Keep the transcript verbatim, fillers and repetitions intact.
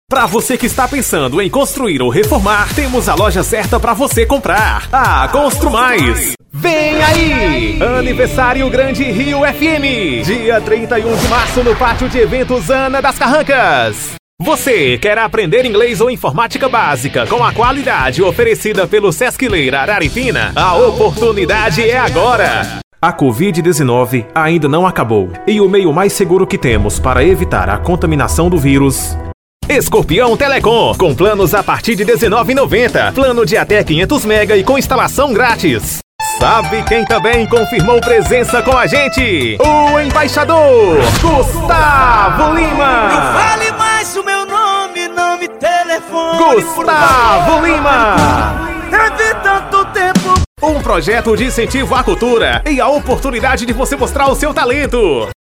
Para você que está pensando em construir ou reformar, temos a loja certa para você comprar. A Constru Mais. Vem aí! Aniversário Grande Rio F M. Dia trinta e um de março no Pátio de Eventos Ana das Carrancas. Você quer aprender inglês ou informática básica com a qualidade oferecida pelo Sesc Leira Araripina? A oportunidade é agora! A covid dezenove ainda não acabou e o meio mais seguro que temos para evitar a contaminação do vírus... Escorpião Telecom, com planos a partir de dezenove reais e noventa centavos. Plano de até quinhentos mega e com instalação grátis. Sabe quem também confirmou presença com a gente? O embaixador Gustavo Lima. Não fale mais o meu nome, não me telefone. Gustavo Lima. Teve tanto tempo. Um projeto de incentivo à cultura e a oportunidade de você mostrar o seu talento.